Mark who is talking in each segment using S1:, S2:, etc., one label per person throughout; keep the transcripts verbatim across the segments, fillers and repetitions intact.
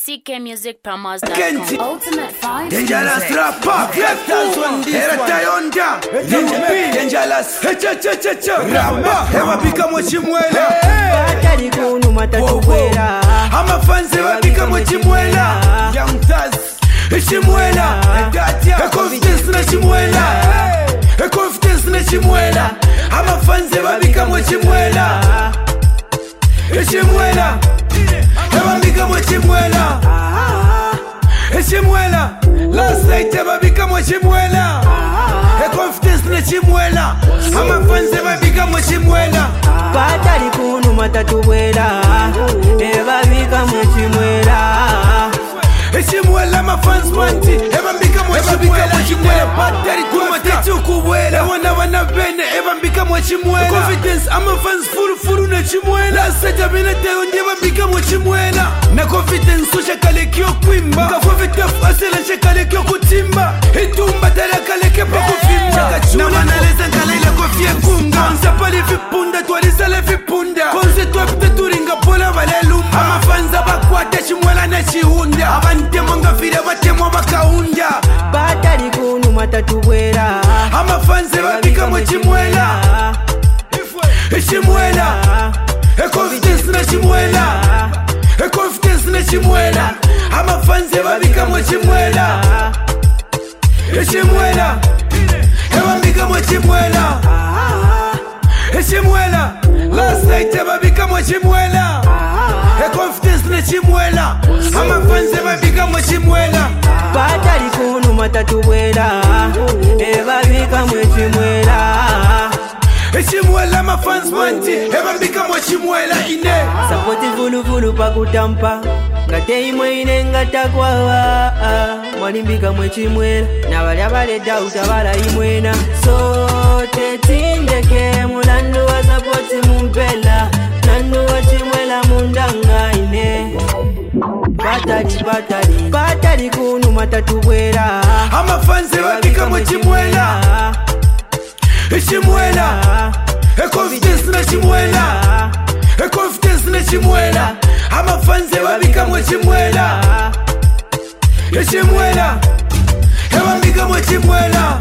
S1: C K music promos dot com. Ultimate vibes.
S2: Dangerous rapper, Vectors on this one. Tayonda, Dangerous, rapper. Ewa bika mochimwela.
S3: Batali kunu matatuwela.
S2: Ama fans ewa bika mochimwela. Young Taz, Shimwela. E confidence na Shimwela. E confidence na Shimwela. Ama fans ewa bika mochimwela. Shimwela. Ewa bika mochimwela. Shimwela. Last night ewa bika mochimwela. E confidence na Shimwela. Ama fans ewa bika mochimwela.
S3: Batali kunu matatuwela. Ewa bika mochimwela.
S2: Shimwela ma fans wanti Eba mbika mochimwela Batari kuma tetu kuwela Wana wana bene Eba mbika mochimwela Confidence ama fans furu furu na chimwela Saja bina tayo ndeba mbika mochimwela Na confidence usha kale kio kwimba Kafuwe tafu asela shakale kio kutimba Hitumba tala kale kepa kufimba Na wanaleza nkalaila kofie kunga Konsa pali vipunda tuwalisa le vipunda Konse tuwapita turinga pola wale lumba Ama fans abakwate chimwela na chihunda Abante monga vire batemo bakaunda
S3: Batali kunu matatuwela.
S2: Ama fans ewa bika mochimwela. Shimwela. E confidence na Shimwela. E confidence na Shimwela. Ama fans ewa bika mochimwela. Shimwela. Ewa bika mochimwela. Shimwela. Last night ewa bika mochimwela. E confidence na Shimwela. Ama fans ewa bika mochimwela.
S3: Batali kunu matatuwela. Ewa bika mochimwela.
S2: Shimwela ma fans wanti Eba mbika mochimwela ine
S3: Sapoti vulu vulu pa kutampa Ngate imwe ine ngata kwawa Mwani mbika mochimwela Na wale wale dauta wala imwena So tetindeke mulandu wa sapoti mumpela Nandu wa chimwela mundanga ine Batali batali Batali kunu matatuwela.
S2: Ama fans eba bika mochimwela. Shimwela. E confidence na Shimwela. E confidence na Shimwela. Ama fans eba bika mochimwela. Shimwela. Eba bika mochimwela.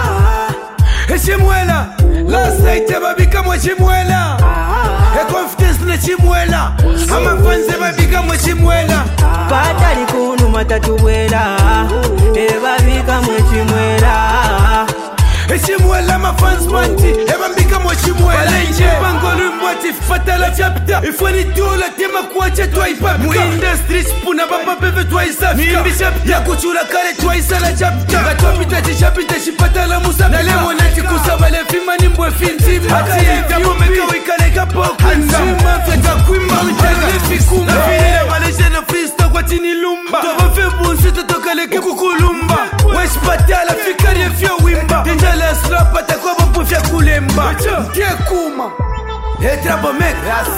S2: Shimwela. Last night eba bika mochimwela. E confidence na Shimwela. Ama fans eba bika mochimwela.
S3: Batali kunu matatuwela. Eba bika mochimwela.
S2: Shimwela ma fans wanti Eba mbika mochimwela Balenje Bangolu mwati fatala chapta Ifwani dola tema kuacha tuwa ipapka Mu industry spuna baba bebe tuwa isafka Mimbi chapta Ya kuchura kare tuwa isala chapta Gatwa pita chishapita shipatala musafka Na lemo nati kusabale fima nimbwe fintima Hati itamu meka wikale kapo kunza Anzima feta kuimba Ujale fikumba Na file waleje na freestyle kwa tini lumba Toba febu nsito tokaleke kukulumba Wesh patala fikari ya fio wimba Dangerous rapper takwa babu fya kulemba Mtie kuma Hey trabo mek Ras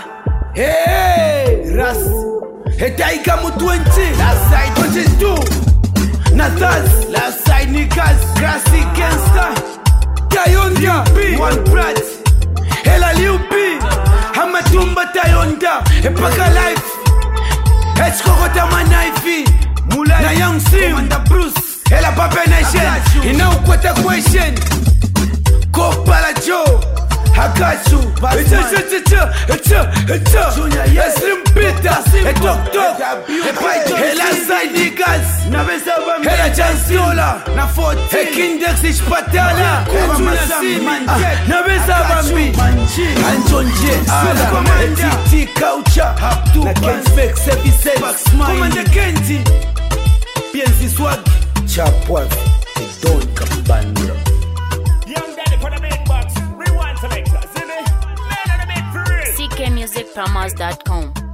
S2: Hey Ras Hey taika mu twenty Last side twenty-two Nataz Last side niggas Grassy gangster Tayonda One brat Hela Liu B Hama tumba Tayonda Epaka life Echkokota manaifi Mulai Na Young Sim Commander Bruce Hela Pape Nation Ina ukweta question Kopala Joe I got you Echa echa echa echa echa Slim Peter E Tok Tok E Python Hela side niggas Hela Chancellor Na fourteen E Kindex Ishpatala Junior Sin Na Besa Bambi Anton J N T T Culture Na Ken Specs Services Commander Kenji P N C Swag Chapwaf Don Kabanda
S4: Young Daddy for the main box. Rewind selector. See me? Man on the big for real.
S1: C K music promos dot com.